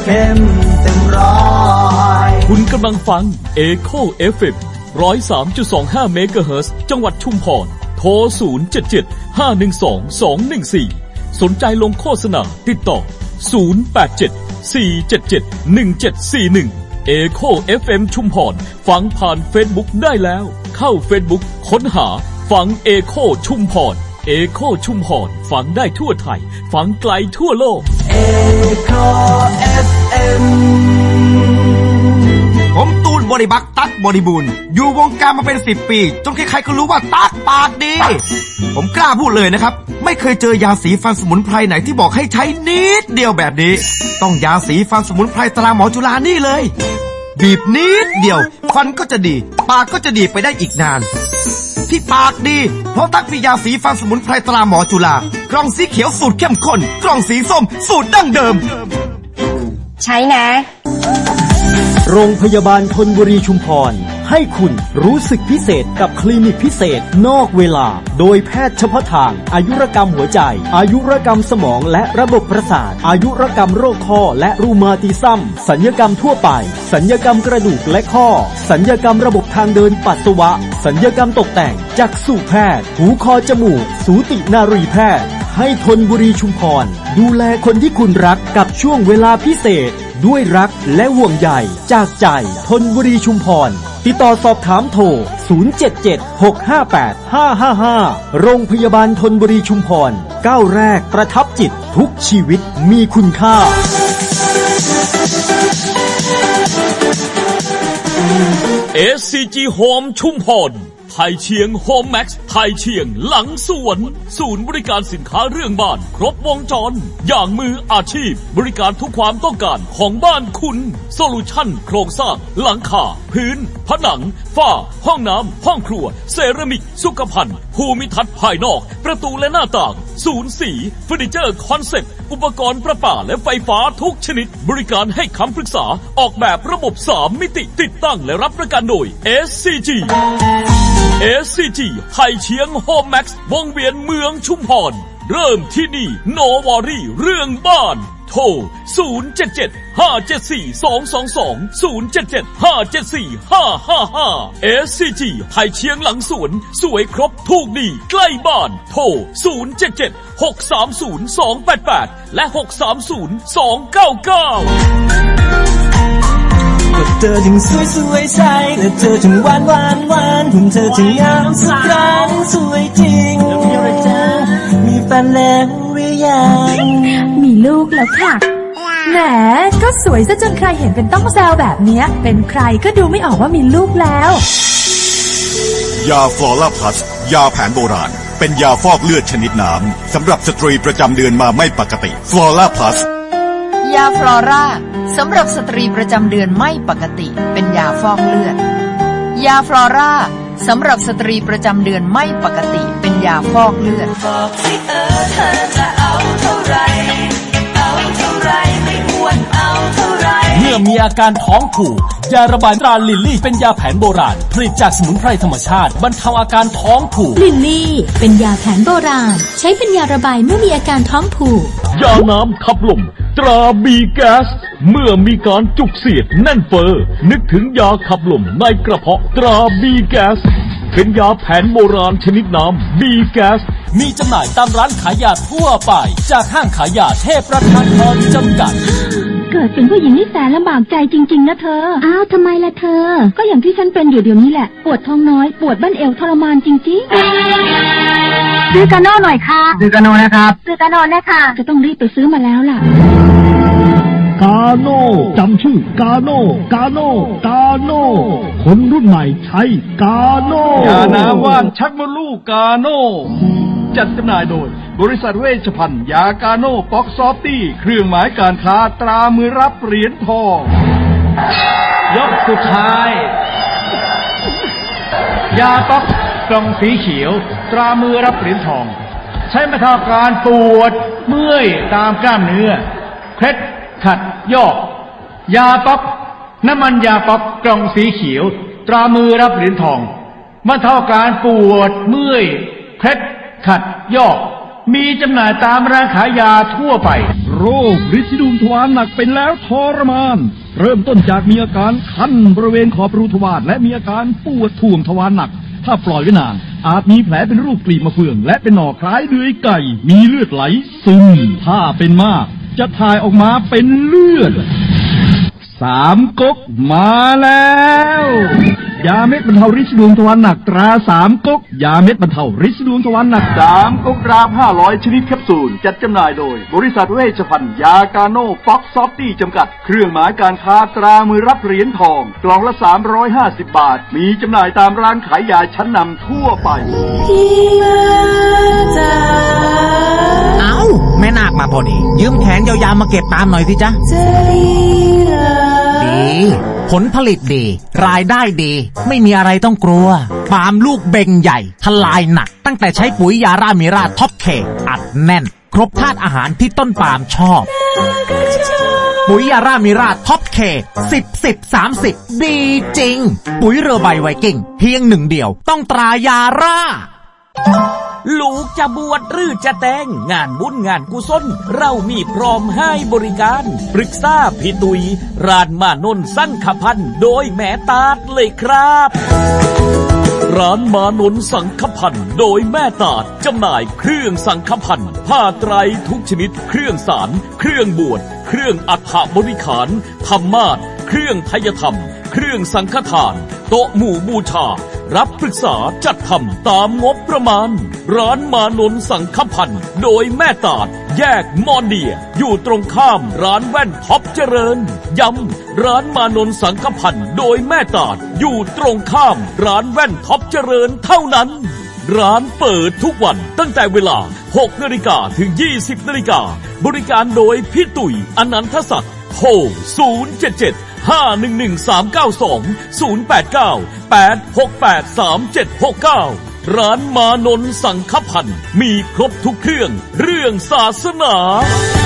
FM เต็มร้อยคุณกำลังฟัง Echo FM 103.25 เมกะเฮิรตซ์จังหวัดชุมพรโทร 077-512-214 สนใจลงโฆษณาติดต่อ 087-477-1741 Echo FM ชุมพรฟังผ่าน Facebook ได้แล้วเข้า Facebook ค้นหาฟัง Echo ชุมพรEcho ชุมพรฟังได้ทั่วไทยฟังไกลทั่วโลก Echo FM ผมตูนบริบักตั๊กบริบูรณ์อยู่วงการมาเป็น10 ปีจนใครๆก็รู้ว่าตั๊กปากดีผมกล้าพูดเลยนะครับไม่เคยเจอยาสีฟันสมุนไพรไหนที่บอกให้ใช้นิดเดียวแบบนี้ต้องยาสีฟันสมุนไพรตราหมอจุฬานี่เลยบีบนิดเดียวฟันก็จะดีปากก็จะดีไปได้อีกนานที่ปากดีเพราะตั๊กมียาสีฟันสมุนไพรตราหมอจุฬากล่องสีเขียวสูตรเข้มข้นกล่องสีส้มสูตรดั้งเดิมใช้นะโรงพยาบาลธนบุรีชุมพรให้คุณรู้สึกพิเศษกับคลินิกพิเศษนอกเวลาโดยแพทย์เฉพาะทางอายุรกรรมหัวใจอายุรกรรมสมองและระบบประสาทอายุรกรรมโรคคอและรูมาติซัมศัลยกรรมทั่วไปศัลยกรรมกระดูกและข้อศัลยกรรมระบบทางเดินปัสสาวะศัลยกรรมตกแต่งจักษุแพทย์หูคอจมูกสูตินารีแพทย์ให้ธนบุรีชุมพรดูแลคนที่คุณรักกับช่วงเวลาพิเศษด้วยรักและห่วงใยจากใจธนบุรีชุมพรติดต่อสอบถามโทร 077-658-555 โรงพยาบาลธนบุรีชุมพรก้าวแรกประทับจิตทุกชีวิตมีคุณค่า SCG Home ชุมพรไทยเชียงโฮมแม็กซ์ไทยเชียงหลังสวนศูนย์บริการสินค้าเรื่องบ้านครบวงจรอย่างมืออาชีพบริการทุกความต้องการของบ้านคุณโซลูชั่นโครงสร้างหลังคาพื้นผนังฝ้าห้องน้ำห้องครัวเซรามิกสุขภัณฑ์ภูมิทัศน์ภายนอกประตูและหน้าต่างศูนย์สีเฟอร์นิเจอร์คอนเซ็ปต์อุปกรณ์ประปาและไฟฟ้าทุกชนิดบริการให้คำปรึกษาออกแบบระบบ3 มิติติดตั้งและรับประกันโดย SCG SCG ไทยเชียงโฮมแม็กซ์วงเวียนเมืองชุมพรเริ่มที่นี่โนวอรี่เรื่องบ้านโทร 077-574-222 077-574-555 SCG ไทยเชียงหลังสวนสวยครบถูกดีใกล้บ้านโทร 077-630-288 และ 630-299 ก็เธอจึงสวยใสและเธอจึงหวานหุ่นเธอจึงงามสุดครั้งสวยจริงมีแฟนแล้วหรือยังมีลูกแล้วค่ะแหมก็สวยซะจนใครเห็นเป็นต้องแซวแบบนี้เป็นใครก็ดูไม่ออกว่ามีลูกแล้วยาฟลอร่าพลัสยาแผนโบราณเป็นยาฟอกเลือดชนิดน้ำสำหรับสตรีประจำเดือนมาไม่ปกติฟลอร่าพลัสยาฟลอร่าสำหรับสตรีประจำเดือนไม่ปกติเป็นยาฟอกเลือดยาฟลอร่าสำหรับสตรีประจำเดือนไม่ปกติเป็นยาฟอกเลือดบอกสิเธอจะเอาเท่าไรไม่ควรเอาเท่าไรเมื่อมีอาการท้องผูกยาระบายตราลิลลี่เป็นยาแผนโบราณผลิตจากสมุนไพรธรรมชาติบรรเทาอาการท้องผูกลิลลี่เป็นยาแผนโบราณใช้เป็นยาระบายเมื่อมีอาการท้องผูกยาน้ำขับลมตราบีแก๊สเมื่อมีการจุกเสียดแน่นเฟ้อนึกถึงยาขับลมในกระเพาะตราบีแก๊สเป็นยาแผนโบราณชนิดน้ำบีแก๊สมีจำหน่ายตามร้านขายยาทั่วไปจากห้างขายยาเทพประธานพรจำกัดเกิดเป็นผู้หญิงนี่แสนลำบากใจจริงๆนะเธออ้าวทำไมล่ะเธอก็อย่างที่ฉันเป็นอยู่เดี๋ยวนี้แหละปวดท้องน้อยปวดบั้นเอวทรมานจริงๆซื้อกาโน่หน่อยค่ะซื้อกาโน่นะครับซื้อกาโน่นะคะจะต้องรีบไปซื้อมาแล้วล่ะกาโน่จำชื่อกาโน่กาโน่กาโน่คนรุ่นใหม่ใช้กาโน่ยาน้ำว่านชักมดลูกกาโน่จัดจำหน่ายโดยบริษัทเวชภัณฑ์ยากาโน่ป๊อกซอฟตี้เครื่องหมายการค้าตรามือรับเหรียญทองยกสุดท้ายยาป๊อกกล่องสีเขียวตรามือรับเหรียญทองใช้บรรเทาการปวดเมื่อยตามกล้ามเนื้อเคล็ดขัดยอกยาป๊อกน้ำมันยาป๊อกกล่องสีเขียวตรามือรับเหรียญทองบรรเทาการปวดเมื่อยเคล็ดขัดยอกมีจำหน่ายตามร้านขายยาทั่วไปโรโรคฤทธิ์ดูมทวารหนักเป็นแล้วทรมานเริ่มต้นจากมีอาการคันบริเวณขอบรูทวารและมีอาการปวดท่วงทวารหนักถ้าปล่อยไว้นานอาจมีแผลเป็นรูปกลีบมะเฟืองและเป็นหน่อคล้ายเดือยไก่มีเลือดไหลซึมถ้าเป็นมากจะถ่ายออกมาเป็นเลือด3 ก๊กมาแล้วยาเม็ดบรรเทาฤทธิ์ดวงทวารหนักตรา3 ก๊กยาเม็ดบรรเทาฤทธิ์ดวงทวารหนัก3 ก๊กรา500ชนิดแคปซูลจัดจำหน่ายโดยบริษัทเวชภัณฑ์ยากาโน่ฟ็อกซอฟตี้จำกัดเครื่องหมายการค้าตรามือรับเหรียญทองกล่องละ350 บาทมีจำหน่ายตามร้านขายยาชั้นนำทั่วไปเอ้าแม่นาคมาพอดียืมแขนยาวๆมาเก็บตามหน่อยสิจ๊ะดีผลผลิตดีรายได้ดีไม่มีอะไรต้องกลัวปาล์มลูกเบ่งใหญ่ทลายหนักตั้งแต่ใช้ปุ๋ยยารามิราท็อปเคอัดแน่นครบธาตุอาหารที่ต้นปาล์มชอบปุ๋ยยารามิราท็อปเค10/10/30ดีจริงปุ๋ยเรือใบไวกิ้งเพียง1เดียวต้องตรายาราลูกจะบวชหรือจะแต่งงานบุญงานกุศลเรามีพร้อมให้บริการปรึกษาพี่ตุยร้านมานนสังฆพันธ์โดยแม่ตาดเลยครับร้านมานนสังฆพันธ์โดยแม่ตาดจำหน่ายเครื่องสังฆพันธ์ผ้าไตรทุกชนิดเครื่องสารเครื่องบวชเครื่องอัฐบริขารธรรมาสน์เครื่องไทยธรรมเครื่องสังฆทานโต๊ะหมู่บูชารับปรึกษาจัดทำตามงบประมาณร้านมานนสังฆพันธ์โดยแม่ตาดแยกมอนเดียอยู่ตรงข้ามร้านแว่นท็อปเจริญย้ำร้านมานนสังฆพันธ์โดยแม่ตาดอยู่ตรงข้ามร้านแว่นท็อปเจริญเท่านั้นร้านเปิดทุกวันตั้งแต่เวลา 6 นาฬิกาถึง 20 นาฬิกาบริการโดยพี่ตุ๋ยอนันทศักดิ์โทร077-511-3920-889-868-3769ร้านมานนสังฆพันธ์มีครบทุกเครื่องเรื่องศาสนา